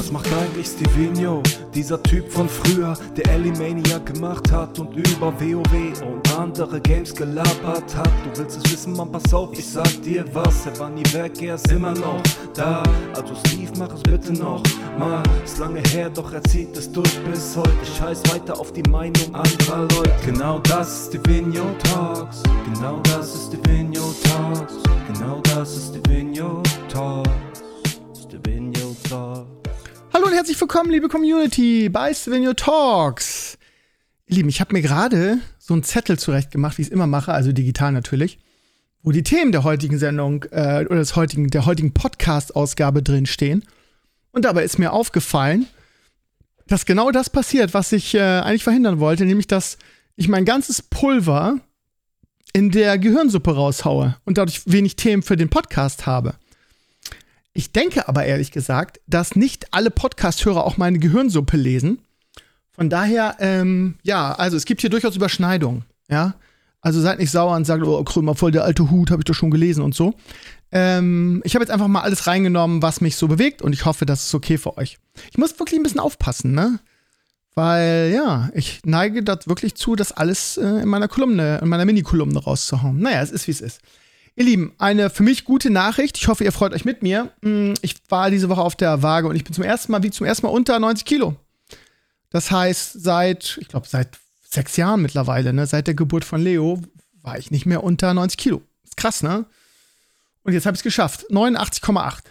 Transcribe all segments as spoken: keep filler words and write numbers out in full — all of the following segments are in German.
Was macht eigentlich Stevino, dieser Typ von früher, der Elimaniac gemacht hat und über WoW und andere Games gelabert hat? Du willst es wissen, Mann, pass auf, ich sag dir was. Er war nie weg, er ist immer noch da. Also Steve, mach es bitte noch mal. Ist lange her, doch er zieht es durch bis heute. Scheiß weiter auf die Meinung anderer Leute. Genau das ist Stevino Talks. Genau das ist Stevino Talks. Genau das ist Stevino Talks. Stevino Talks. Hallo und herzlich willkommen, liebe Community, bei Stevino Talks. Ihr Lieben, ich habe mir gerade so einen Zettel zurecht gemacht, wie ich es immer mache, also digital natürlich, wo die Themen der heutigen Sendung äh, oder des heutigen, der heutigen Podcast-Ausgabe drin stehen. Und dabei ist mir aufgefallen, dass genau das passiert, was ich äh, eigentlich verhindern wollte, nämlich dass ich mein ganzes Pulver in der Gehirnsuppe raushaue und dadurch wenig Themen für den Podcast habe. Ich denke aber ehrlich gesagt, dass nicht alle Podcast-Hörer auch meine Gehirnsuppe lesen. Von daher, ähm, ja, also es gibt hier durchaus Überschneidungen, ja. Also seid nicht sauer und sagt, oh, Krömer, voll der alte Hut, habe ich doch schon gelesen und so. Ähm, ich habe jetzt einfach mal alles reingenommen, was mich so bewegt und ich hoffe, das ist okay für euch. Ich muss wirklich ein bisschen aufpassen, ne? Weil, ja, ich neige das wirklich zu, das alles äh, in meiner Kolumne, in meiner Mini-Kolumne rauszuhauen. Naja, es ist, wie es ist. Ihr Lieben, eine für mich gute Nachricht. Ich hoffe, ihr freut euch mit mir. Ich war diese Woche auf der Waage und ich bin zum ersten Mal, wie zum ersten Mal unter neunzig Kilo. Das heißt, seit, ich glaube, seit sechs Jahren mittlerweile, ne, seit der Geburt von Leo, war ich nicht mehr unter neunzig Kilo. Ist krass, ne? Und jetzt habe ich es geschafft. neunundachtzig Komma acht.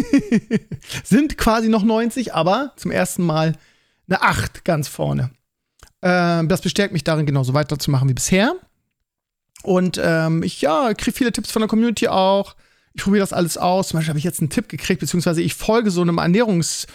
Sind quasi noch neunzig, aber zum ersten Mal eine acht ganz vorne. Ähm, das bestärkt mich darin, genauso weiterzumachen wie bisher. Und ähm, ich ja, kriege viele Tipps von der Community auch. Ich probiere das alles aus. Zum Beispiel habe ich jetzt einen Tipp gekriegt, beziehungsweise ich folge so einem Ernährungs-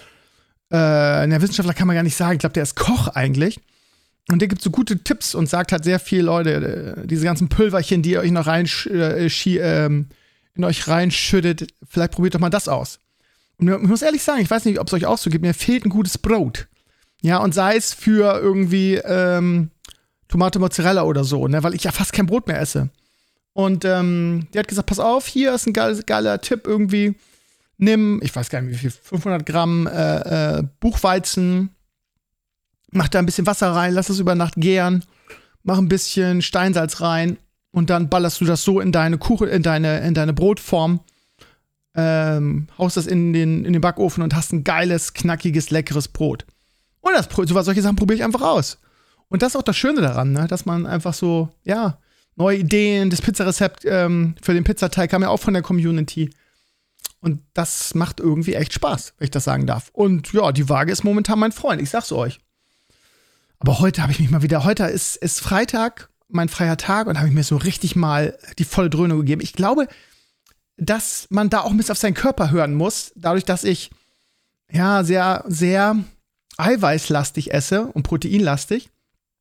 äh, der Wissenschaftler kann man gar nicht sagen. Ich glaube, der ist Koch eigentlich. Und der gibt so gute Tipps und sagt halt sehr viel, Leute, äh, diese ganzen Pülverchen, die ihr euch noch rein, äh, äh, in euch reinschüttet, vielleicht probiert doch mal das aus. Und ich muss ehrlich sagen, ich weiß nicht, ob es euch auch so geht, mir fehlt ein gutes Brot. Ja, und sei es für irgendwie ähm, Tomate Mozzarella oder so, ne, weil ich ja fast kein Brot mehr esse. Und ähm, die hat gesagt, pass auf, hier ist ein geiler, geiler Tipp irgendwie. Nimm, ich weiß gar nicht wie viel, fünfhundert Gramm äh, äh, Buchweizen, mach da ein bisschen Wasser rein, lass es über Nacht gären, mach ein bisschen Steinsalz rein und dann ballerst du das so in deine Kuchen, in deine, in deine Brotform, ähm, haust das in den, in den Backofen und hast ein geiles, knackiges, leckeres Brot. Und das, so, solche Sachen probiere ich einfach aus. Und das ist auch das Schöne daran, ne? Dass man einfach so, ja, neue Ideen, das Pizzarezept ähm, für den Pizzateig kam ja auch von der Community. Und das macht irgendwie echt Spaß, wenn ich das sagen darf. Und ja, die Waage ist momentan mein Freund, ich sag's euch. Aber heute habe ich mich mal wieder, heute ist, ist Freitag, mein freier Tag, und habe ich mir so richtig mal die volle Dröhnung gegeben. Ich glaube, dass man da auch ein bisschen auf seinen Körper hören muss, dadurch, dass ich ja sehr, sehr eiweißlastig esse und proteinlastig.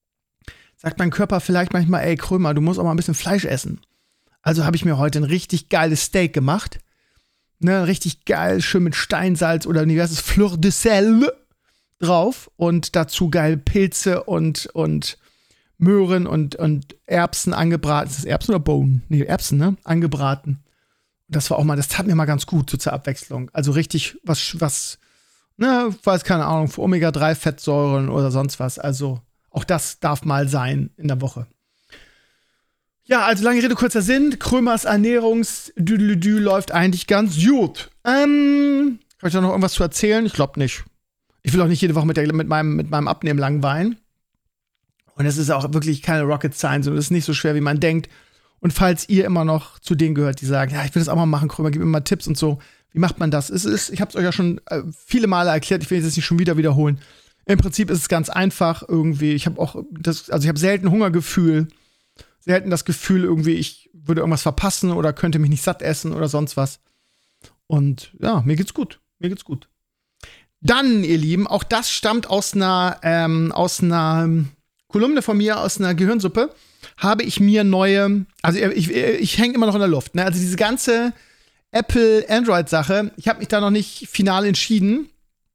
Sagt mein Körper vielleicht manchmal, ey Krömer, du musst auch mal ein bisschen Fleisch essen. Also habe ich mir heute ein richtig geiles Steak gemacht. Ne, richtig geil, schön mit Steinsalz oder wie heißt es, Fleur de Sel drauf. Und dazu geil Pilze und, und Möhren und, und Erbsen angebraten. Ist das Erbsen oder Bohnen? Nee, Erbsen, ne? Angebraten. Das war auch mal, das tat mir mal ganz gut, so zur Abwechslung. Also richtig was, was, ne, weiß keine Ahnung, für Omega drei Fettsäuren oder sonst was. Also auch das darf mal sein in der Woche. Ja, also lange Rede, kurzer Sinn. Krömers Ernährungsdüdelüdü läuft eigentlich ganz gut. Ähm, kann ich da noch irgendwas zu erzählen? Ich glaube nicht. Ich will auch nicht jede Woche mit, der, mit, meinem, mit meinem Abnehmen langweilen. Und es ist auch wirklich keine Rocket Science und es ist nicht so schwer, wie man denkt. Und falls ihr immer noch zu denen gehört, die sagen, ja, ich will das auch mal machen, Krömer, gib mir mal Tipps und so. Wie macht man das? Es ist, ich habe es euch ja schon äh, viele Male erklärt, ich will es jetzt nicht schon wieder wiederholen. Im Prinzip ist es ganz einfach irgendwie. Ich habe auch das, also ich habe selten Hungergefühl, selten das Gefühl irgendwie, ich würde irgendwas verpassen oder könnte mich nicht satt essen oder sonst was. Und ja, mir geht's gut. Mir geht's gut. Dann, ihr Lieben, auch das stammt aus einer, ähm, aus einer Kolumne von mir, aus einer Gehirnsuppe, habe ich mir neue, also ich, ich, ich hänge immer noch in der Luft, ne? Also diese ganze Apple-Android-Sache, ich habe mich da noch nicht final entschieden.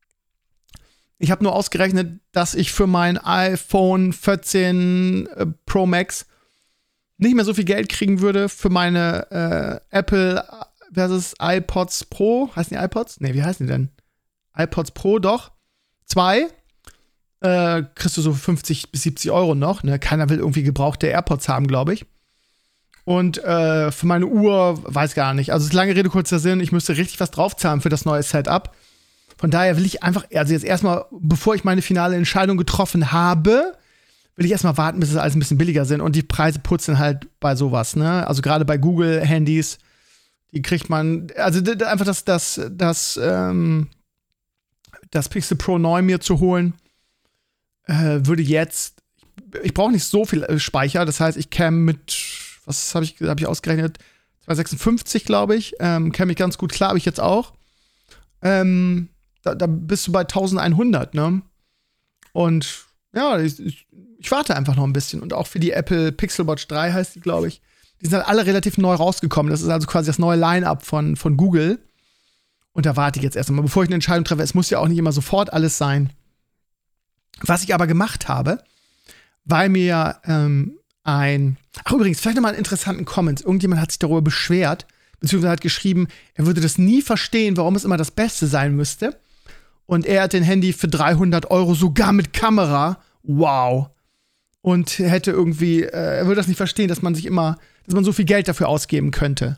Ich habe nur ausgerechnet, dass ich für mein iPhone vierzehn äh, Pro Max nicht mehr so viel Geld kriegen würde für meine äh, Apple versus iPods Pro. Heißen die iPods? Nee, wie heißen die denn? iPods Pro doch. Zwei. Äh, kriegst du so fünfzig bis siebzig Euro noch. Ne? Keiner will irgendwie gebrauchte AirPods haben, glaube ich. Und äh, für meine Uhr, weiß gar nicht. Also, es ist lange Rede, kurzer Sinn. Ich müsste richtig was draufzahlen für das neue Setup. Von daher will ich einfach, also jetzt erstmal, bevor ich meine finale Entscheidung getroffen habe, will ich erstmal warten, bis es alles ein bisschen billiger sind. Und die Preise putzen halt bei sowas, ne? Also gerade bei Google-Handys, die kriegt man, also einfach das, das, das, ähm, das Pixel Pro neun mir zu holen, äh, würde jetzt, ich brauche nicht so viel Speicher, das heißt, ich käme mit, was habe ich, hab ich ausgerechnet, zweihundertsechsundfünfzig, glaube ich, ähm, käme ich ganz gut klar, habe ich jetzt auch. Ähm, da, da bist du bei elfhundert, ne? Und ja, ich, ich, ich warte einfach noch ein bisschen. Und auch für die Apple Pixel Watch drei heißt die, glaube ich. Die sind halt alle relativ neu rausgekommen. Das ist also quasi das neue Line-Up von, von Google. Und da warte ich jetzt erstmal, bevor ich eine Entscheidung treffe. Es muss ja auch nicht immer sofort alles sein. Was ich aber gemacht habe, weil mir ähm, ein Ach, übrigens, vielleicht nochmal einen interessanten Comment. Irgendjemand hat sich darüber beschwert, beziehungsweise hat geschrieben, er würde das nie verstehen, warum es immer das Beste sein müsste. Und er hat den Handy für dreihundert Euro, sogar mit Kamera. Wow. Und er hätte irgendwie, äh, er würde das nicht verstehen, dass man sich immer, dass man so viel Geld dafür ausgeben könnte.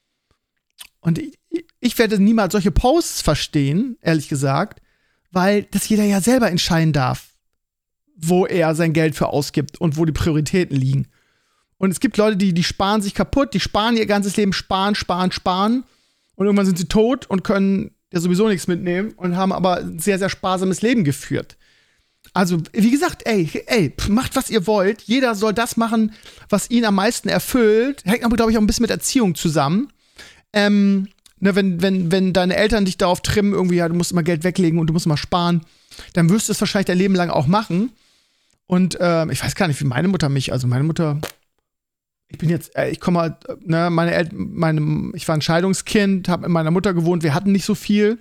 Und ich, ich werde niemals solche Posts verstehen, ehrlich gesagt, weil das jeder ja selber entscheiden darf, wo er sein Geld für ausgibt und wo die Prioritäten liegen. Und es gibt Leute, die, die sparen sich kaputt, die sparen ihr ganzes Leben, sparen, sparen, sparen. Und irgendwann sind sie tot und können ja sowieso nichts mitnehmen und haben aber ein sehr, sehr sparsames Leben geführt. Also, wie gesagt, ey, ey, macht, was ihr wollt. Jeder soll das machen, was ihn am meisten erfüllt. Hängt aber, glaube ich, auch ein bisschen mit Erziehung zusammen. Ähm, ne, wenn, wenn, wenn deine Eltern dich darauf trimmen, irgendwie, ja, du musst immer Geld weglegen und du musst immer sparen, dann wirst du es wahrscheinlich dein Leben lang auch machen. Und ähm, ich weiß gar nicht, wie meine Mutter mich, also meine Mutter, ich bin jetzt, äh, ich komme halt, ne, meine Eltern, meine, ich war ein Scheidungskind, habe mit meiner Mutter gewohnt, wir hatten nicht so viel.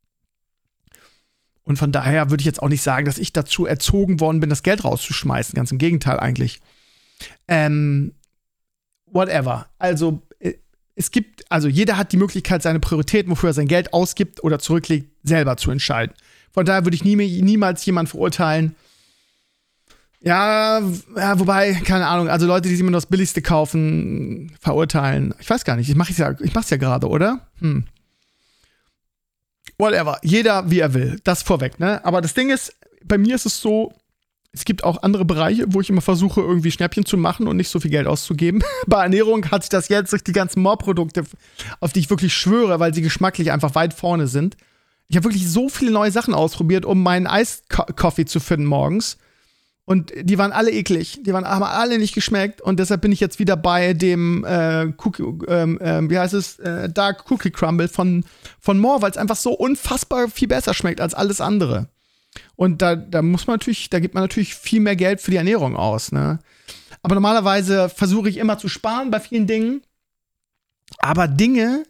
Und von daher würde ich jetzt auch nicht sagen, dass ich dazu erzogen worden bin, das Geld rauszuschmeißen. Ganz im Gegenteil eigentlich. Ähm, whatever. Also, es gibt, also jeder hat die Möglichkeit, seine Prioritäten, wofür er sein Geld ausgibt oder zurücklegt, selber zu entscheiden. Von daher würde ich nie, niemals jemanden verurteilen. Ja, ja, wobei, keine Ahnung, also Leute, die sich immer nur das Billigste kaufen, verurteilen. Ich weiß gar nicht, ich mach's ja, ich mach's ja gerade, oder? Hm. Whatever, jeder wie er will, das vorweg, ne? Aber das Ding ist, bei mir ist es so, es gibt auch andere Bereiche, wo ich immer versuche, irgendwie Schnäppchen zu machen und nicht so viel Geld auszugeben. Bei Ernährung hat sich das jetzt durch die ganzen More-Produkte, auf die ich wirklich schwöre, weil sie geschmacklich einfach weit vorne sind. Ich habe wirklich so viele neue Sachen ausprobiert, um meinen Eiskaffee zu finden morgens. Und die waren alle eklig. Die waren, haben alle nicht geschmeckt. Und deshalb bin ich jetzt wieder bei dem äh, Cookie, ähm, äh, wie heißt es, äh, Dark Cookie Crumble von, von More, weil es einfach so unfassbar viel besser schmeckt als alles andere. Und da, da muss man natürlich, da gibt man natürlich viel mehr Geld für die Ernährung aus, ne? Aber normalerweise versuche ich immer zu sparen bei vielen Dingen. Aber Dinge,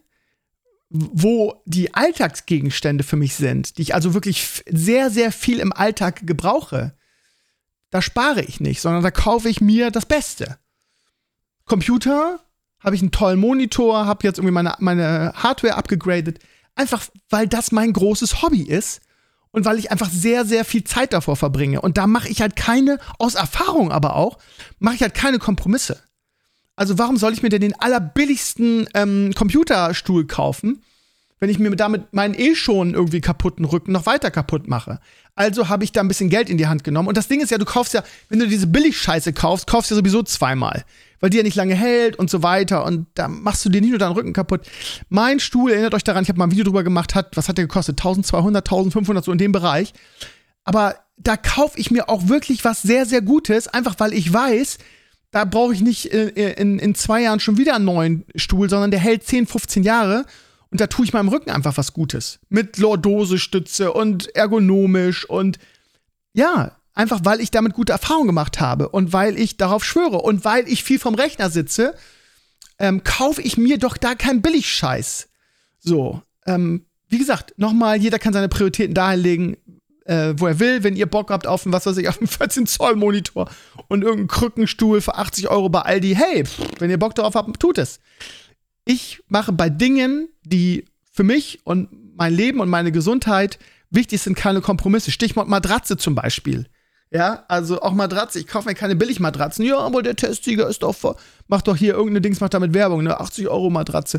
wo die Alltagsgegenstände für mich sind, die ich also wirklich sehr, sehr viel im Alltag gebrauche, da spare ich nicht, sondern da kaufe ich mir das Beste. Computer, habe ich einen tollen Monitor, habe jetzt irgendwie meine, meine Hardware abgegradet, einfach weil das mein großes Hobby ist und weil ich einfach sehr, sehr viel Zeit davor verbringe. Und da mache ich halt keine, aus Erfahrung aber auch, mache ich halt keine Kompromisse. Also warum soll ich mir denn den allerbilligsten ähm, Computerstuhl kaufen, wenn ich mir damit meinen eh schon irgendwie kaputten Rücken noch weiter kaputt mache? Also habe ich da ein bisschen Geld in die Hand genommen. Und das Ding ist ja, du kaufst ja, wenn du diese Billigscheiße kaufst, kaufst du ja sowieso zweimal. Weil die ja nicht lange hält und so weiter. Und da machst du dir nicht nur deinen Rücken kaputt. Mein Stuhl, erinnert euch daran, ich habe mal ein Video drüber gemacht, hat, was hat der gekostet? eintausendzweihundert, eintausendfünfhundert, so in dem Bereich. Aber da kaufe ich mir auch wirklich was sehr, sehr Gutes, einfach weil ich weiß, da brauche ich nicht in, in, in zwei Jahren schon wieder einen neuen Stuhl, sondern der hält zehn, fünfzehn Jahre. Und da tue ich meinem Rücken einfach was Gutes. Mit Lordose-Stütze und ergonomisch und ja, einfach weil ich damit gute Erfahrungen gemacht habe und weil ich darauf schwöre und weil ich viel vom Rechner sitze, ähm, kaufe ich mir doch da keinen Billigscheiß. So, ähm, wie gesagt, nochmal, jeder kann seine Prioritäten dahin legen, äh, wo er will. Wenn ihr Bock habt auf einen, was weiß ich, auf einen vierzehn Zoll Monitor und irgendeinen Krückenstuhl für achtzig Euro bei Aldi, hey, pff, wenn ihr Bock darauf habt, tut es. Ich mache bei Dingen, die für mich und mein Leben und meine Gesundheit Wichtig sind keine Kompromisse. Stichwort Matratze zum Beispiel. Ja, also auch Matratze. Ich kaufe mir keine Billigmatratzen. Ja, aber der Testsieger ist doch, vor- macht doch hier irgendeine Dings, macht damit Werbung, ne? achtzig Euro Matratze.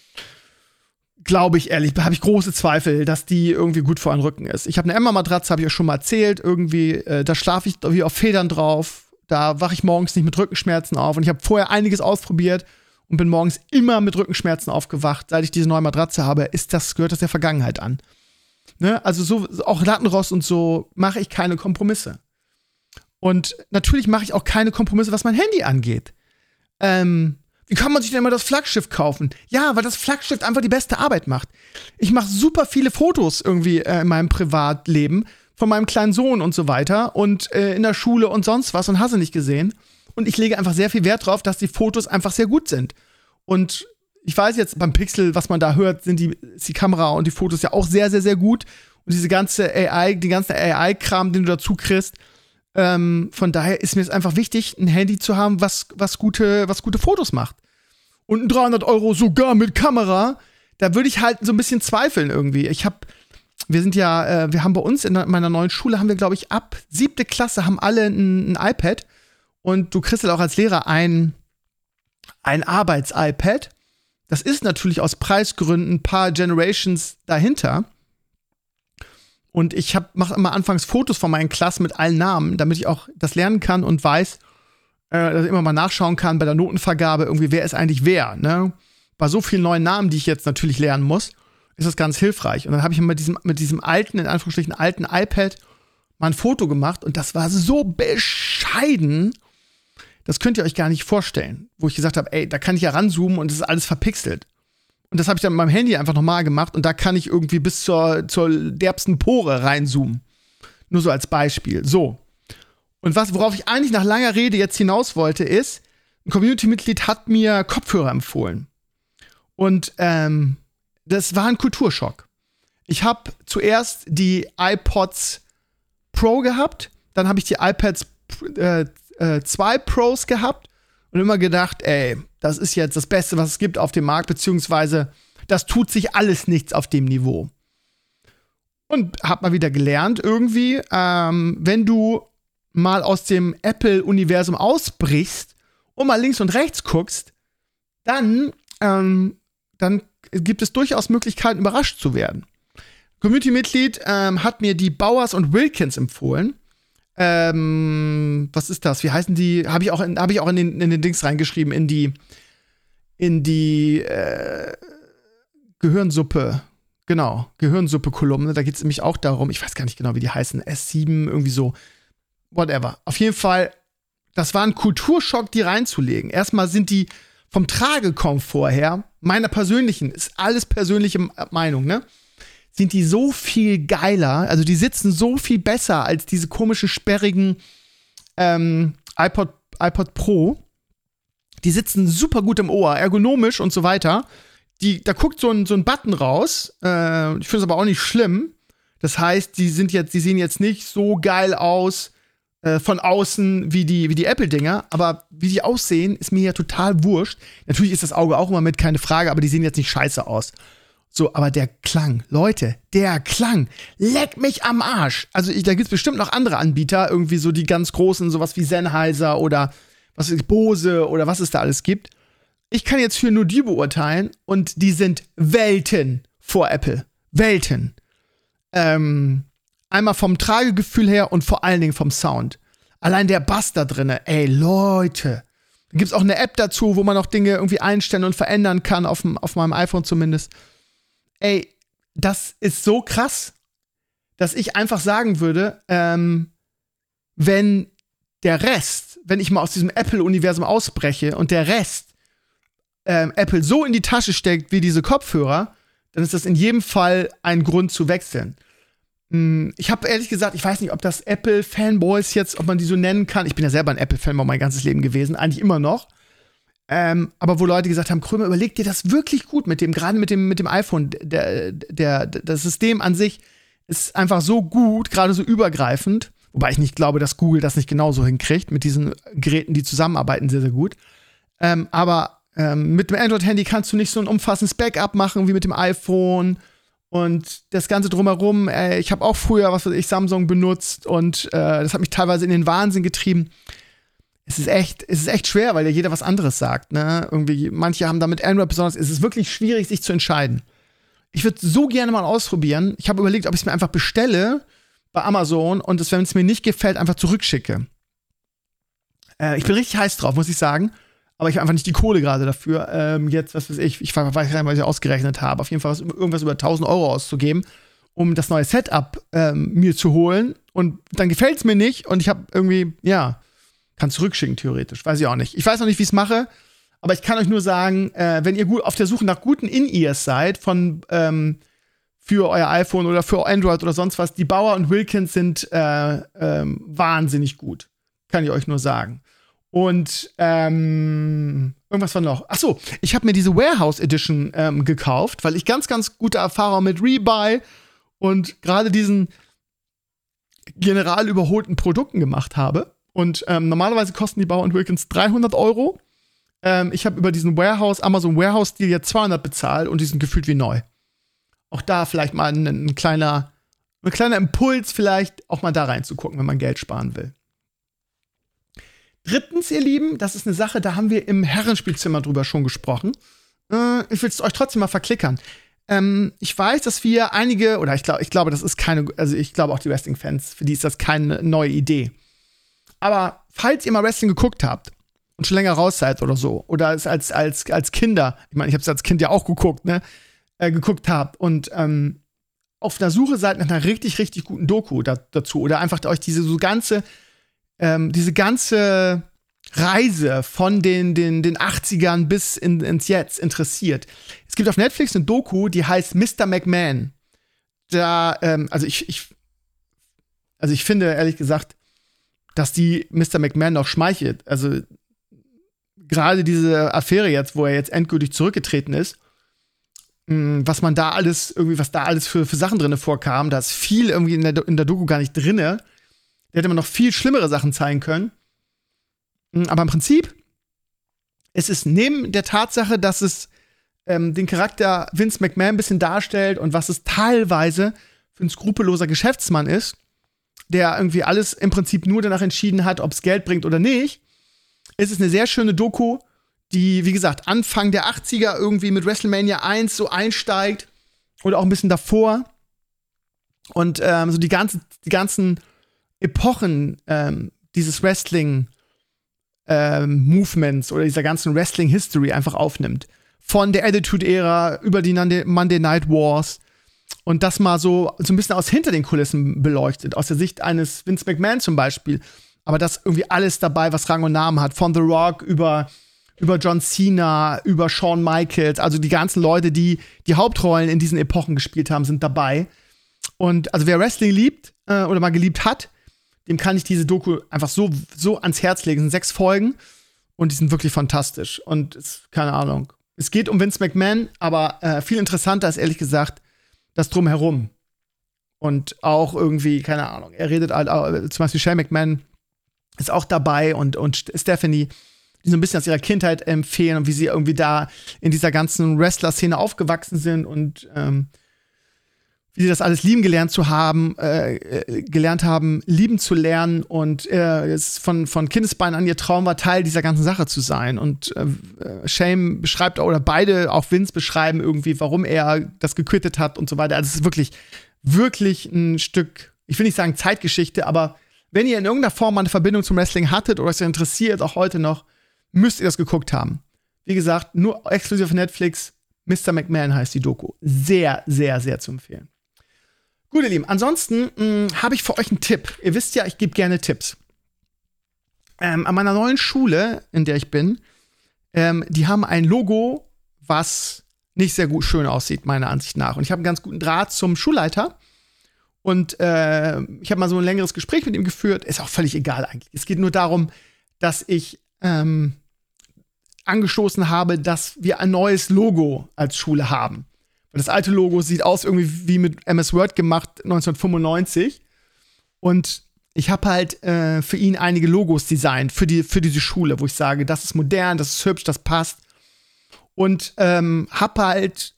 Glaube ich ehrlich, habe ich große Zweifel, dass die irgendwie gut für einen Rücken ist. Ich habe eine Emma-Matratze, habe ich euch schon mal erzählt. Irgendwie, äh, da schlafe ich wie auf Federn drauf. Da wache ich morgens nicht mit Rückenschmerzen auf. Und ich habe vorher einiges ausprobiert und bin morgens immer mit Rückenschmerzen aufgewacht. Seit ich diese neue Matratze habe, ist das, gehört das der Vergangenheit an. Ne? Also so, auch Lattenrost und so mache ich keine Kompromisse. Und natürlich mache ich auch keine Kompromisse, was mein Handy angeht. Ähm, wie kann man sich denn immer das Flaggschiff kaufen? Ja, weil das Flaggschiff einfach die beste Arbeit macht. Ich mache super viele Fotos irgendwie äh, in meinem Privatleben von meinem kleinen Sohn und so weiter und äh, in der Schule und sonst was und hast du nicht gesehen. Und ich lege einfach sehr viel Wert drauf, dass die Fotos einfach sehr gut sind. Und ich weiß jetzt beim Pixel, was man da hört, sind die, ist die Kamera und die Fotos ja auch sehr, sehr, sehr gut. Und diese ganze A I, die ganze A I-Kram, den du dazu kriegst, Ähm, von daher ist mir es einfach wichtig, ein Handy zu haben, was, was, gute, was gute Fotos macht. Und ein dreihundert Euro sogar mit Kamera, da würde ich halt so ein bisschen zweifeln irgendwie. Ich habe, wir sind ja, äh, wir haben bei uns in meiner neuen Schule, haben wir, glaube ich, ab siebte Klasse haben alle ein, ein iPad. Und du kriegst halt auch als Lehrer ein, ein Arbeits-iPad. Das ist natürlich aus Preisgründen ein paar Generations dahinter. Und ich mache immer anfangs Fotos von meinen Klassen mit allen Namen, damit ich auch das lernen kann und weiß, äh, dass ich immer mal nachschauen kann bei der Notenvergabe, irgendwie, wer ist eigentlich wer. Ne? Bei so vielen neuen Namen, die ich jetzt natürlich lernen muss, ist das ganz hilfreich. Und dann habe ich mit diesem, mit diesem alten, in Anführungsstrichen, alten iPad mal ein Foto gemacht und das war so bescheiden, das könnt ihr euch gar nicht vorstellen. Wo ich gesagt habe, ey, da kann ich ja ranzoomen und es ist alles verpixelt. Und das habe ich dann mit meinem Handy einfach nochmal gemacht und da kann ich irgendwie bis zur, zur derbsten Pore reinzoomen. Nur so als Beispiel. So. Und was, worauf ich eigentlich nach langer Rede jetzt hinaus wollte, ist, ein Community-Mitglied hat mir Kopfhörer empfohlen. Und ähm, das war ein Kulturschock. Ich habe zuerst die iPods Pro gehabt, dann habe ich die iPads äh, äh, zwei Pros gehabt und immer gedacht, ey, das ist jetzt das Beste, was es gibt auf dem Markt, beziehungsweise das tut sich alles nichts auf dem Niveau. Und hab mal wieder gelernt, irgendwie, ähm, wenn du mal aus dem Apple-Universum ausbrichst und mal links und rechts guckst, dann, ähm, dann gibt es durchaus Möglichkeiten, überrascht zu werden. Community-Mitglied ähm, hat mir die Bowers und Wilkins empfohlen. Ähm, was ist das? Wie heißen die? Habe ich auch in, hab ich auch in den, in den Dings reingeschrieben, in die, in die äh, Gehirnsuppe. Genau, Gehirnsuppe-Kolumne. Da geht es nämlich auch darum, ich weiß gar nicht genau, wie die heißen, S sieben, irgendwie so. Whatever. Auf jeden Fall, das war ein Kulturschock, die reinzulegen. Erstmal sind die vom Tragekomfort her, meiner persönlichen, ist alles persönliche Meinung, ne? Sind die so viel geiler, also die sitzen so viel besser als diese komischen, sperrigen ähm, iPod, iPod Pro. Die sitzen super gut im Ohr, ergonomisch und so weiter. Die, da guckt so ein, so ein Button raus. Äh, ich finde es aber auch nicht schlimm. Das heißt, die sind jetzt, die sehen jetzt nicht so geil aus äh, von außen wie die, wie die Apple-Dinger. Aber wie die aussehen, ist mir ja total wurscht. Natürlich ist das Auge auch immer mit, keine Frage, aber die sehen jetzt nicht scheiße aus. So, aber der Klang, Leute, der Klang, leck mich am Arsch. Also ich, da gibt's bestimmt noch andere Anbieter, irgendwie so die ganz großen, sowas wie Sennheiser oder was ist Bose oder was es da alles gibt. Ich kann jetzt hier nur die beurteilen und die sind Welten vor Apple. Welten. Ähm, einmal vom Tragegefühl her und vor allen Dingen vom Sound. Allein der Bass da drinne, ey, Leute. Da gibt's auch eine App dazu, wo man noch Dinge irgendwie einstellen und verändern kann, auf, dem, auf meinem iPhone zumindest. Ey, das ist so krass, dass ich einfach sagen würde, ähm, wenn der Rest, wenn ich mal aus diesem Apple-Universum ausbreche und der Rest ähm, Apple so in die Tasche steckt wie diese Kopfhörer, dann ist das in jedem Fall ein Grund zu wechseln. Hm, ich habe ehrlich gesagt, ich weiß nicht, ob das Apple-Fanboys jetzt, ob man die so nennen kann. Ich bin ja selber ein Apple-Fanboy mein ganzes Leben gewesen, eigentlich immer noch. Ähm, aber wo Leute gesagt haben, Krömer, überleg dir das wirklich gut mit dem, gerade mit dem, mit dem iPhone, der, der, das System an sich ist einfach so gut, gerade so übergreifend, wobei ich nicht glaube, dass Google das nicht genauso hinkriegt, mit diesen Geräten, die zusammenarbeiten sehr, sehr gut. Ähm, aber ähm, mit dem Android-Handy kannst du nicht so ein umfassendes Backup machen wie mit dem iPhone Und das Ganze drumherum, äh, ich habe auch früher, was weiß ich, Samsung benutzt und äh, das hat mich teilweise in den Wahnsinn getrieben. Es ist echt, es ist echt schwer, weil ja jeder was anderes sagt, ne? Irgendwie, manche haben damit Android besonders, es ist wirklich schwierig, sich zu entscheiden. Ich würde so gerne mal ausprobieren. Ich habe überlegt, ob ich es mir einfach bestelle bei Amazon und es, wenn es mir nicht gefällt, einfach zurückschicke. Äh, ich bin richtig heiß drauf, muss ich sagen. Aber ich habe einfach nicht die Kohle gerade dafür. Ähm, jetzt, was weiß ich, ich weiß gar nicht, was ich ausgerechnet habe. Auf jeden Fall was, irgendwas über tausend Euro auszugeben, um das neue Setup ähm, mir zu holen. Und dann gefällt es mir nicht und ich habe irgendwie, ja, kann zurückschicken theoretisch. Weiß ich auch nicht. Ich weiß noch nicht, wie ich es mache. Aber ich kann euch nur sagen, äh, wenn ihr gut auf der Suche nach guten In-Ears seid, von ähm, für euer iPhone oder für Android oder sonst was, die Bauer und Wilkins sind äh, ähm, wahnsinnig gut. Kann ich euch nur sagen. Und ähm, irgendwas war noch. Ach so, ich habe mir diese Warehouse Edition ähm, gekauft, weil ich ganz, ganz gute Erfahrungen mit Rebuy und gerade diesen general überholten Produkten gemacht habe. Und ähm, normalerweise kosten die Bauer und Wilkins dreihundert Euro. Ähm, ich habe über diesen Warehouse, Amazon Warehouse Deal jetzt zweihundert bezahlt und die sind gefühlt wie neu. Auch da vielleicht mal ein, ein kleiner, ein kleiner Impuls, vielleicht auch mal da reinzugucken, wenn man Geld sparen will. Drittens, ihr Lieben, das ist eine Sache, da haben wir im Herrenspielzimmer drüber schon gesprochen. Äh, ich will es euch trotzdem mal verklickern. Ähm, ich weiß, dass wir einige, oder ich glaube, ich glaube, das ist keine, also ich glaube auch die Wrestling-Fans, für die ist das keine neue Idee. Aber falls ihr mal Wrestling geguckt habt und schon länger raus seid oder so, oder es als, als, als Kinder, ich meine, ich habe es als Kind ja auch geguckt, ne, äh, geguckt habt und ähm, auf der Suche seid nach einer richtig, richtig guten Doku da, dazu, oder einfach euch diese so ganze Ähm, diese ganze Reise von den, den, den achtzigern bis in, ins Jetzt interessiert. Es gibt auf Netflix eine Doku, die heißt Mister McMahon. Da, ähm, also ich, ich, also ich finde, ehrlich gesagt, dass die Mister McMahon noch schmeichelt. Also gerade diese Affäre jetzt, wo er jetzt endgültig zurückgetreten ist, mh, was man da alles, irgendwie, was da alles für, für Sachen drin vorkam, da ist viel irgendwie in der, in der Doku gar nicht drinne. Da hätte man noch viel schlimmere Sachen zeigen können. Aber im Prinzip, es ist neben der Tatsache, dass es ähm, den Charakter Vince McMahon ein bisschen darstellt und was es teilweise für ein skrupelloser Geschäftsmann ist, der irgendwie alles im Prinzip nur danach entschieden hat, ob es Geld bringt oder nicht, ist es eine sehr schöne Doku, die, wie gesagt, Anfang der achtziger irgendwie mit WrestleMania eins so einsteigt oder auch ein bisschen davor. Und ähm, so die, ganze, die ganzen Epochen ähm, dieses Wrestling-Movements ähm, oder dieser ganzen Wrestling-History einfach aufnimmt. Von der Attitude-Ära über die Monday Night Wars und das mal so, so ein bisschen aus hinter den Kulissen beleuchtet, aus der Sicht eines Vince McMahon zum Beispiel. Aber das irgendwie alles dabei, was Rang und Namen hat. Von The Rock über, über John Cena, über Shawn Michaels. Also die ganzen Leute, die die Hauptrollen in diesen Epochen gespielt haben, sind dabei. Und also wer Wrestling liebt äh, oder mal geliebt hat, dem kann ich diese Doku einfach so, so ans Herz legen. Es sind sechs Folgen und die sind wirklich fantastisch. Und es, keine Ahnung. Es geht um Vince McMahon, aber äh, viel interessanter ist ehrlich gesagt das Drumherum. Und auch irgendwie, keine Ahnung, er redet halt auch, zum Beispiel Shane McMahon ist auch dabei und, und Stephanie, die so ein bisschen aus ihrer Kindheit empfehlen und wie sie irgendwie da in dieser ganzen Wrestler-Szene aufgewachsen sind und ähm, wie sie das alles lieben gelernt zu haben, äh, gelernt haben, lieben zu lernen und äh, es von, von Kindesbeinen an ihr Traum war, Teil dieser ganzen Sache zu sein. Und äh, Shane beschreibt, oder beide, auch Vince beschreiben irgendwie, warum er das gequittet hat und so weiter. Also es ist wirklich, wirklich ein Stück, ich will nicht sagen Zeitgeschichte, aber wenn ihr in irgendeiner Form mal eine Verbindung zum Wrestling hattet oder euch das interessiert, auch heute noch, müsst ihr das geguckt haben. Wie gesagt, nur exklusiv auf Netflix. Mister McMahon heißt die Doku. Sehr, sehr, sehr zu empfehlen. Gut, ihr Lieben, ansonsten habe ich für euch einen Tipp. Ihr wisst ja, ich gebe gerne Tipps. Ähm, an meiner neuen Schule, in der ich bin, ähm, die haben ein Logo, was nicht sehr gut schön aussieht, meiner Ansicht nach. Und ich habe einen ganz guten Draht zum Schulleiter. Und äh, ich habe mal so ein längeres Gespräch mit ihm geführt. Ist auch völlig egal eigentlich. Es geht nur darum, dass ich ähm, angestoßen habe, dass wir ein neues Logo als Schule haben. Das alte Logo sieht aus irgendwie wie mit M S Word gemacht, neunzehnhundertfünfundneunzig. Und ich habe halt äh, für ihn einige Logos designt für, die, für diese Schule, wo ich sage, das ist modern, das ist hübsch, das passt. Und ähm, habe halt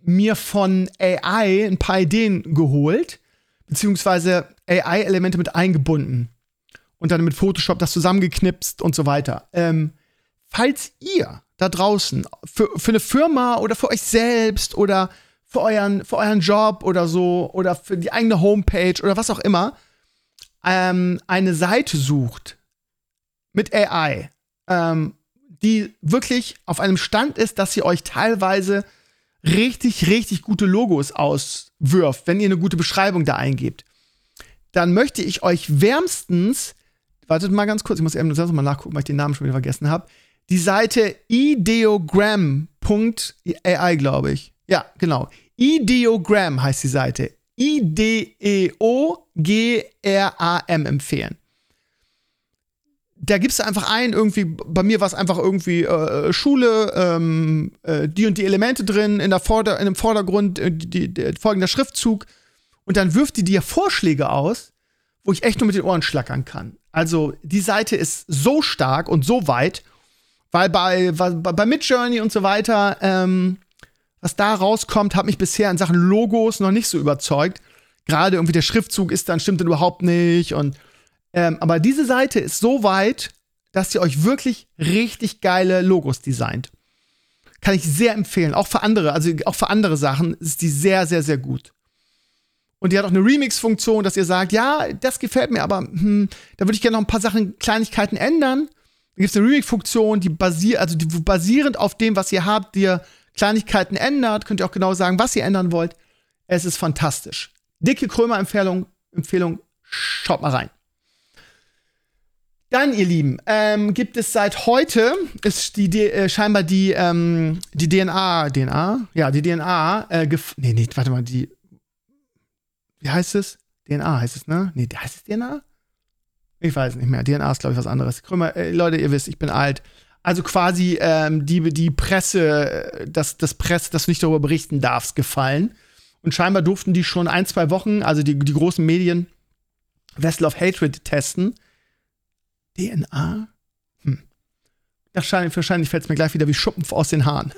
mir von A I ein paar Ideen geholt, beziehungsweise A I-Elemente mit eingebunden und dann mit Photoshop das zusammengeknipst und so weiter. Ähm, falls ihr da draußen für, für eine Firma oder für euch selbst oder für euren, für euren Job oder so oder für die eigene Homepage oder was auch immer ähm, eine Seite sucht mit A I, ähm, die wirklich auf einem Stand ist, dass sie euch teilweise richtig, richtig gute Logos auswirft, wenn ihr eine gute Beschreibung da eingebt, dann möchte ich euch wärmstens, wartet mal ganz kurz, ich muss eben selbst mal nachgucken, weil ich den Namen schon wieder vergessen habe, die Seite ideogram punkt A I, glaube ich. Ja, genau. Ideogram heißt die Seite. I D E O G R A M empfehlen. Da gibst du einfach ein, irgendwie, bei mir war es einfach irgendwie äh, Schule, ähm, äh, die und die Elemente drin, in, der Vorder-, in dem Vordergrund äh, die, die, folgender Schriftzug und dann wirft die dir Vorschläge aus, wo ich echt nur mit den Ohren schlackern kann. Also die Seite ist so stark und so weit, weil bei, bei, bei Midjourney und so weiter, ähm, was da rauskommt, hat mich bisher in Sachen Logos noch nicht so überzeugt. Gerade irgendwie der Schriftzug ist dann, stimmt dann überhaupt nicht und Ähm, aber diese Seite ist so weit, dass sie euch wirklich richtig geile Logos designt. Kann ich sehr empfehlen. Auch für andere, also auch für andere Sachen ist die sehr, sehr, sehr gut. Und die hat auch eine Remix-Funktion, dass ihr sagt, ja, das gefällt mir, aber hm, da würde ich gerne noch ein paar Sachen, Kleinigkeiten ändern. Da gibt es eine Remix-Funktion, die basiert, also die basierend auf dem, was ihr habt, die ihr Kleinigkeiten ändert. Könnt ihr auch genau sagen, was ihr ändern wollt. Es ist fantastisch. Dicke Krömer-Empfehlung, Empfehlung, schaut mal rein. Dann, ihr Lieben, ähm, gibt es seit heute, ist die, die äh, scheinbar die, ähm, die D N A, D N A? Ja, die D N A, äh, gef- nee, nee, warte mal, die, wie heißt es? D N A heißt es, ne? Nee, heißt es D N A? Ich weiß nicht mehr, D N A ist, glaube ich, was anderes. Krümmer, äh, Leute, ihr wisst, ich bin alt. Also quasi ähm, die, die Presse, das, das Presse, das du nicht darüber berichten darfst, gefallen. Und scheinbar durften die schon ein, zwei Wochen, also die, die großen Medien, Vessel of Hatred testen. D N A? Hm. Wahrscheinlich, wahrscheinlich fällt es mir gleich wieder wie Schuppen aus den Haaren.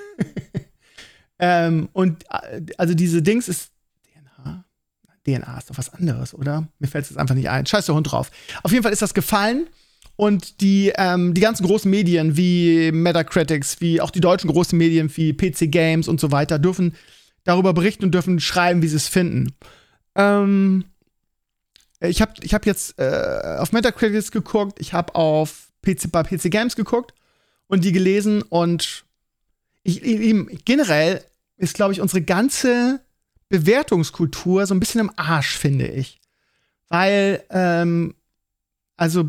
ähm, und also diese Dings ist D N A? D N A ist doch was anderes, oder? Mir fällt es jetzt einfach nicht ein. Scheiß der Hund drauf. Auf jeden Fall ist das gefallen. Und die, ähm, die ganzen großen Medien wie Metacritics, wie auch die deutschen großen Medien wie P C Games und so weiter, dürfen darüber berichten und dürfen schreiben, wie sie es finden. Ähm Ich habe ich hab jetzt äh, auf Metacritic geguckt, ich habe auf P C, bei P C Games geguckt und die gelesen und ich, ich, generell ist, glaube ich, unsere ganze Bewertungskultur so ein bisschen im Arsch, finde ich. Weil, ähm, also,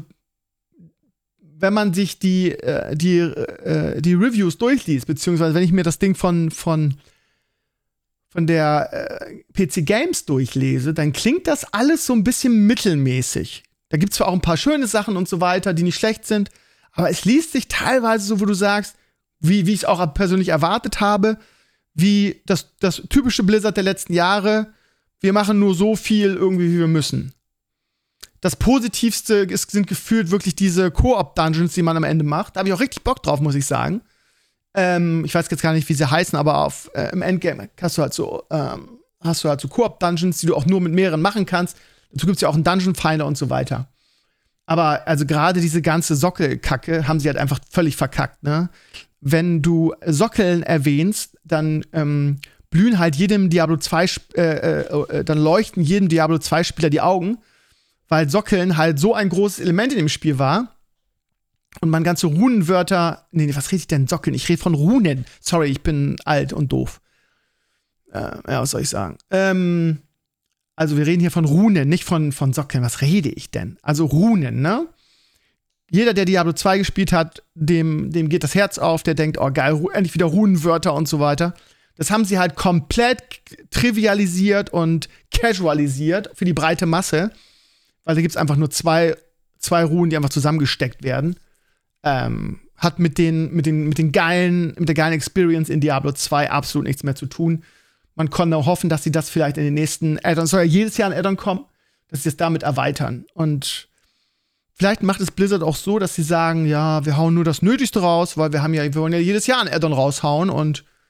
wenn man sich die, äh, die, äh, die Reviews durchliest, beziehungsweise wenn ich mir das Ding von, von von der äh, P C Games durchlese, dann klingt das alles so ein bisschen mittelmäßig. Da gibt es zwar auch ein paar schöne Sachen und so weiter, die nicht schlecht sind, aber es liest sich teilweise so, wo du sagst, wie, wie ich es auch persönlich erwartet habe, wie das, das typische Blizzard der letzten Jahre, wir machen nur so viel irgendwie, wie wir müssen. Das Positivste ist, sind gefühlt wirklich diese Koop-Dungeons, die man am Ende macht. Da habe ich auch richtig Bock drauf, muss ich sagen. Ähm, ich weiß jetzt gar nicht, wie sie heißen, aber auf, äh, im Endgame hast du halt so, ähm, hast du halt so Koop-Dungeons, die du auch nur mit mehreren machen kannst. Dazu gibt es ja auch einen Dungeon-Finder und so weiter. Aber also gerade diese ganze Sockelkacke haben sie halt einfach völlig verkackt, ne? Wenn du Sockeln erwähnst, dann ähm, blühen halt jedem Diablo zwei, äh, äh, dann leuchten jedem Diablo zwei Spieler die Augen, weil Sockeln halt so ein großes Element in dem Spiel war. Und man ganze Runenwörter, nee, was rede ich denn? Sockeln, ich rede von Runen. Sorry, ich bin alt und doof. Äh, ja, was soll ich sagen? Ähm, also wir reden hier von Runen, nicht von, von Sockeln. Was rede ich denn? Also Runen, ne? Jeder, der Diablo zwei gespielt hat, dem, dem geht das Herz auf, der denkt, oh geil, endlich wieder Runenwörter und so weiter. Das haben sie halt komplett trivialisiert und casualisiert für die breite Masse, weil da gibt's einfach nur zwei, zwei Runen, die einfach zusammengesteckt werden. Ähm, hat mit den, mit den, mit den geilen, mit der geilen Experience in Diablo zwei absolut nichts mehr zu tun. Man konnte auch hoffen, dass sie das vielleicht in den nächsten Add-ons, soll ja jedes Jahr ein Add-on kommen, dass sie es damit erweitern. Und vielleicht macht es Blizzard auch so, dass sie sagen, ja, wir hauen nur das Nötigste raus, weil wir haben ja, wir wollen ja jedes Jahr ein Add-on raushauen und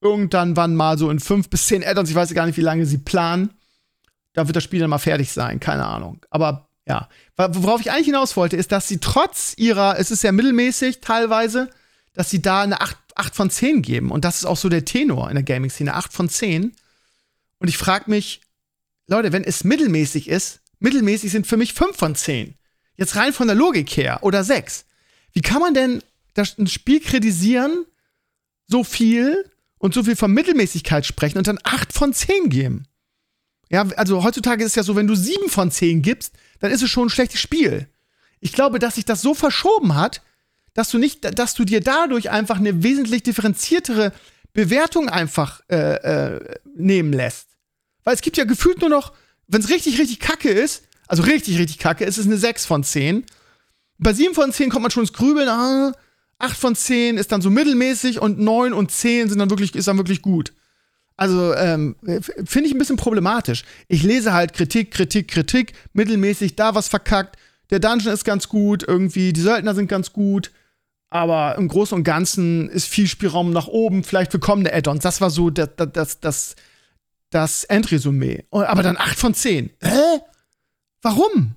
irgendwann wann mal so in fünf bis zehn Add-ons, ich weiß gar nicht, wie lange sie planen, da wird das Spiel dann mal fertig sein, keine Ahnung. Aber ja, worauf ich eigentlich hinaus wollte, ist, dass sie trotz ihrer, es ist ja mittelmäßig teilweise, dass sie da eine acht von zehn geben. Und das ist auch so der Tenor in der Gaming-Szene, acht von zehn. Und ich frage mich, Leute, wenn es mittelmäßig ist, mittelmäßig sind für mich fünf von zehn. Jetzt rein von der Logik her, oder sechs. Wie kann man denn das ein Spiel kritisieren, so viel und so viel von Mittelmäßigkeit sprechen und dann acht von zehn geben? Ja, also heutzutage ist es ja so, wenn du sieben von zehn gibst, dann ist es schon ein schlechtes Spiel. Ich glaube, dass sich das so verschoben hat, dass du nicht, dass du dir dadurch einfach eine wesentlich differenziertere Bewertung einfach äh, äh, nehmen lässt. Weil es gibt ja gefühlt nur noch, wenn es richtig, richtig kacke ist, also richtig, richtig kacke, ist es eine sechs von zehn. Bei sieben von zehn kommt man schon ins Grübeln, ah, acht von zehn ist dann so mittelmäßig und neun und zehn sind dann wirklich, ist dann wirklich gut. Also, ähm, finde ich ein bisschen problematisch. Ich lese halt Kritik, Kritik, Kritik, mittelmäßig, da was verkackt. Der Dungeon ist ganz gut, irgendwie, die Söldner sind ganz gut. Aber im Großen und Ganzen ist viel Spielraum nach oben, vielleicht für kommende Add-ons. Das war so das, das, das, das Endresümee. Aber dann acht von zehn. Hä? Warum?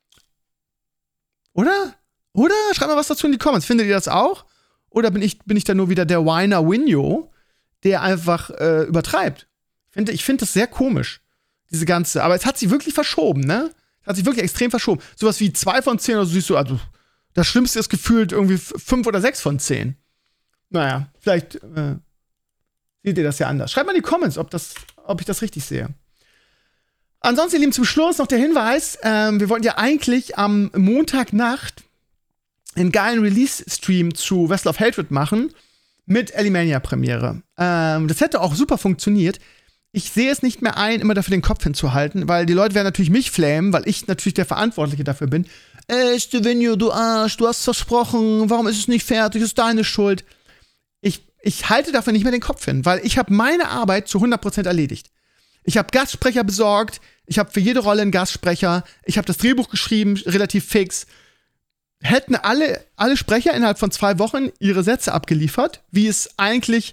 Oder? Oder? Schreibt mal was dazu in die Comments. Findet ihr das auch? Oder bin ich, bin ich da nur wieder der Whiner Winyo, der einfach äh, übertreibt? Ich finde ich find das sehr komisch, diese ganze. Aber es hat sich wirklich verschoben, ne? Es hat sich wirklich extrem verschoben. Sowas wie zwei von zehn oder so siehst du, also das Schlimmste ist gefühlt irgendwie fünf oder sechs von zehn. Naja, vielleicht äh, seht ihr das ja anders. Schreibt mal in die Comments, ob, das, ob ich das richtig sehe. Ansonsten, ihr Lieben, zum Schluss noch der Hinweis, ähm, wir wollten ja eigentlich am Montagnacht einen geilen Release-Stream zu Vessel of Hatred machen mit Elimania-Premiere. Ähm, das hätte auch super funktioniert. Ich sehe es nicht mehr ein, immer dafür den Kopf hinzuhalten, weil die Leute werden natürlich mich flamen, weil ich natürlich der Verantwortliche dafür bin. Ey, Stevenio, du Arsch, du hast versprochen, warum ist es nicht fertig, ist deine Schuld. Ich, ich halte dafür nicht mehr den Kopf hin, weil ich habe meine Arbeit zu hundert Prozent erledigt. Ich habe Gastsprecher besorgt, ich habe für jede Rolle einen Gastsprecher, ich habe das Drehbuch geschrieben, relativ fix. Hätten alle, alle Sprecher innerhalb von zwei Wochen ihre Sätze abgeliefert, wie es eigentlich,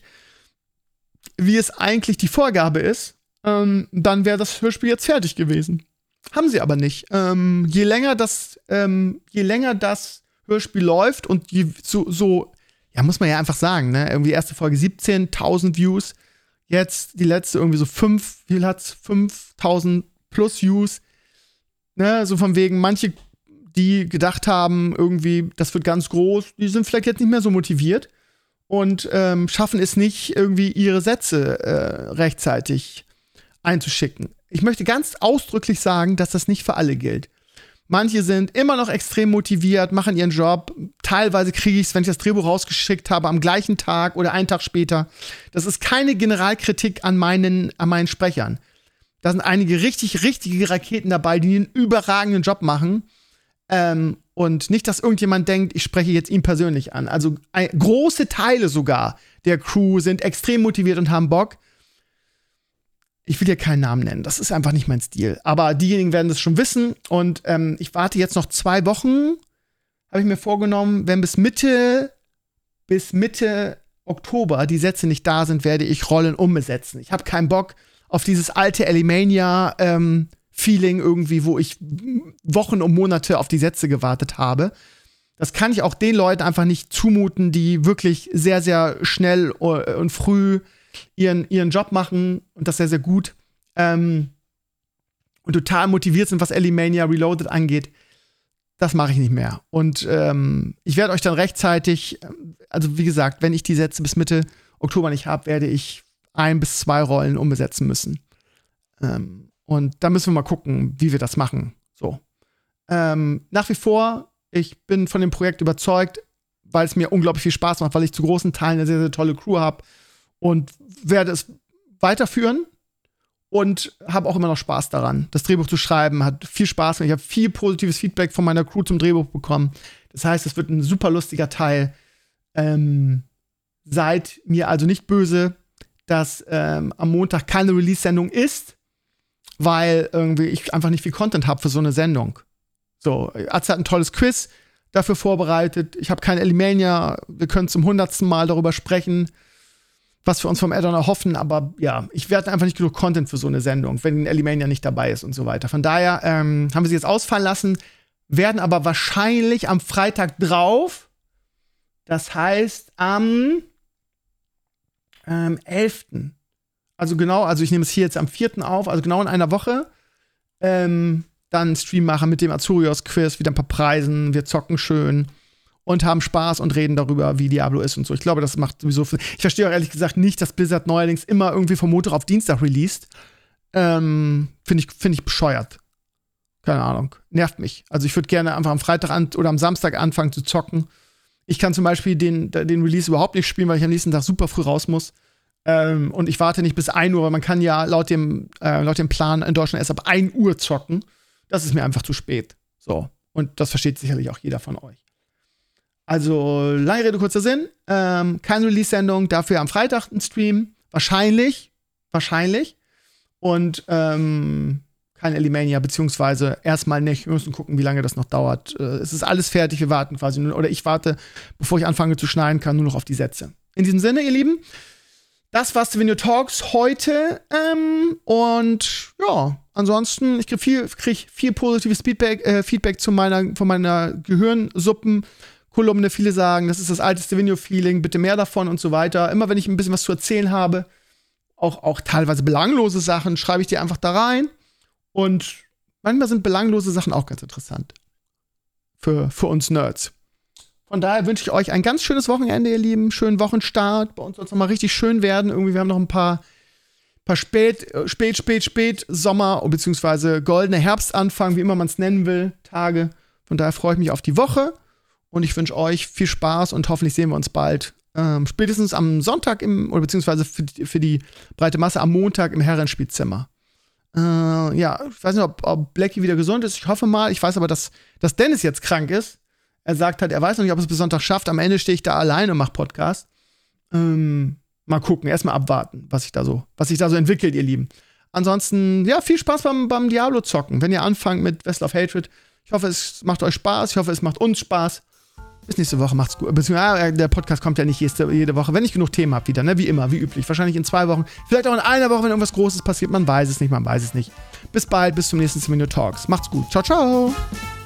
wie es eigentlich die Vorgabe ist, ähm, dann wäre das Hörspiel jetzt fertig gewesen. Haben sie aber nicht. Ähm, je länger das, ähm, je länger das Hörspiel läuft und je, so, so, ja, muss man ja einfach sagen, ne, irgendwie erste Folge siebzehntausend Views, jetzt die letzte irgendwie so fünf, wie viel hat's? fünftausend plus Views, ne, so von wegen, manche, die gedacht haben, irgendwie, das wird ganz groß, die sind vielleicht jetzt nicht mehr so motiviert und ähm, schaffen es nicht, irgendwie ihre Sätze äh, rechtzeitig einzuschicken. Ich möchte ganz ausdrücklich sagen, dass das nicht für alle gilt. Manche sind immer noch extrem motiviert, machen ihren Job. Teilweise kriege ich es, wenn ich das Drehbuch rausgeschickt habe, am gleichen Tag oder einen Tag später. Das ist keine Generalkritik an meinen, an meinen Sprechern. Da sind einige richtig, richtige Raketen dabei, die einen überragenden Job machen. Ähm, und nicht, dass irgendjemand denkt, ich spreche jetzt ihn persönlich an. Also ein, große Teile sogar der Crew sind extrem motiviert und haben Bock. Ich will dir keinen Namen nennen, das ist einfach nicht mein Stil. Aber diejenigen werden das schon wissen. Und ähm, ich warte jetzt noch zwei Wochen, habe ich mir vorgenommen, wenn bis Mitte, bis Mitte Oktober die Sätze nicht da sind, werde ich Rollen umbesetzen. Ich habe keinen Bock auf dieses alte Elimania-Feeling ähm, irgendwie, wo ich Wochen und Monate auf die Sätze gewartet habe. Das kann ich auch den Leuten einfach nicht zumuten, die wirklich sehr, sehr schnell und früh ihren, ihren Job machen und das sehr, sehr gut ähm, und total motiviert sind, was Elimania Reloaded angeht. Das mache ich nicht mehr. Und ähm, ich werde euch dann rechtzeitig, also wie gesagt, wenn ich die Sätze bis Mitte Oktober nicht habe, werde ich ein bis zwei Rollen umbesetzen müssen. Ähm, und da müssen wir mal gucken, wie wir das machen. So. Ähm, nach wie vor, ich bin von dem Projekt überzeugt, weil es mir unglaublich viel Spaß macht, weil ich zu großen Teilen eine sehr, sehr tolle Crew habe. Und werde es weiterführen und habe auch immer noch Spaß daran. Das Drehbuch zu schreiben hat viel Spaß. Ich habe viel positives Feedback von meiner Crew zum Drehbuch bekommen. Das heißt, es wird ein super lustiger Teil. Ähm, seid mir also nicht böse, dass ähm, am Montag keine Release-Sendung ist, weil irgendwie ich einfach nicht viel Content habe für so eine Sendung. So, Atze hat ein tolles Quiz dafür vorbereitet. Ich habe kein Elimania. Wir können zum hundertsten Mal darüber sprechen. was wir uns vom Add-on erhoffen, aber ja, ich werde einfach nicht genug Content für so eine Sendung, wenn Elimania nicht dabei ist und so weiter. Von daher ähm, haben wir sie jetzt ausfallen lassen, werden aber wahrscheinlich am Freitag drauf, das heißt am ähm, elften Also genau, also ich nehme es hier jetzt am vierten auf, also genau in einer Woche, ähm, dann einen Stream machen mit dem Azurios-Quiz, wieder ein paar Preisen, wir zocken schön und haben Spaß und reden darüber, wie Diablo ist und so. Ich glaube, das macht sowieso viel. Ich verstehe auch ehrlich gesagt nicht, dass Blizzard neuerdings immer irgendwie vom Montag auf Dienstag released. Ähm, Finde ich, find ich bescheuert. Keine Ahnung. Nervt mich. Also ich würde gerne einfach am Freitag an oder am Samstag anfangen zu zocken. Ich kann zum Beispiel den, den Release überhaupt nicht spielen, weil ich am nächsten Tag super früh raus muss. Ähm, und ich warte nicht bis ein Uhr, weil man kann ja laut dem, äh, laut dem Plan in Deutschland erst ab ein Uhr zocken. Das ist mir einfach zu spät. So. Und das versteht sicherlich auch jeder von euch. Also, lange Rede, kurzer Sinn. Ähm, keine Release-Sendung, dafür am Freitag ein Stream. Wahrscheinlich. Wahrscheinlich. Und ähm, kein Elimania, beziehungsweise erstmal nicht. Wir müssen gucken, wie lange das noch dauert. Äh, es ist alles fertig, wir warten quasi nur. Oder ich warte, bevor ich anfange zu schneiden kann, nur noch auf die Sätze. In diesem Sinne, ihr Lieben, das war's zu Venue Talks heute. Ähm, und ja, ansonsten, ich krieg viel, krieg viel positives Feedback, äh, Feedback zu meiner, von meiner Gehirnsuppen. Kolumne, viele sagen, das ist das alteste Venue-Feeling, bitte mehr davon und so weiter. Immer wenn ich ein bisschen was zu erzählen habe, auch, auch teilweise belanglose Sachen, schreibe ich die einfach da rein. Und manchmal sind belanglose Sachen auch ganz interessant. Für, für uns Nerds. Von daher wünsche ich euch ein ganz schönes Wochenende, ihr Lieben. Schönen Wochenstart. Bei uns soll es nochmal richtig schön werden. Irgendwie, wir haben noch ein paar, paar spät, spät, spät, spät Sommer- bzw. goldene Herbstanfang, wie immer man es nennen will, Tage. Von daher freue ich mich auf die Woche. Und ich wünsche euch viel Spaß und hoffentlich sehen wir uns bald. Ähm, spätestens am Sonntag im, oder beziehungsweise für, für die breite Masse am Montag im Herrenspielzimmer. Äh, ja, ich weiß nicht, ob, ob Blackie wieder gesund ist. Ich hoffe mal. Ich weiß aber, dass, dass Dennis jetzt krank ist. Er sagt halt, er weiß noch nicht, ob er es bis Sonntag schafft. Am Ende stehe ich da alleine und mache Podcast. Ähm, mal gucken, erstmal abwarten, was sich da so, was sich da so entwickelt, ihr Lieben. Ansonsten, ja, viel Spaß beim, beim Diablo-Zocken. Wenn ihr anfangt mit Vessel of Hatred. Ich hoffe, es macht euch Spaß. Ich hoffe, es macht uns Spaß. Bis nächste Woche, macht's gut. Beziehungsweise, der Podcast kommt ja nicht jede, jede Woche, wenn ich genug Themen habe wieder, ne? Wie immer, wie üblich. Wahrscheinlich in zwei Wochen. Vielleicht auch in einer Woche, wenn irgendwas Großes passiert. Man weiß es nicht, man weiß es nicht. Bis bald, bis zum nächsten Venue Talks. Macht's gut. Ciao, ciao.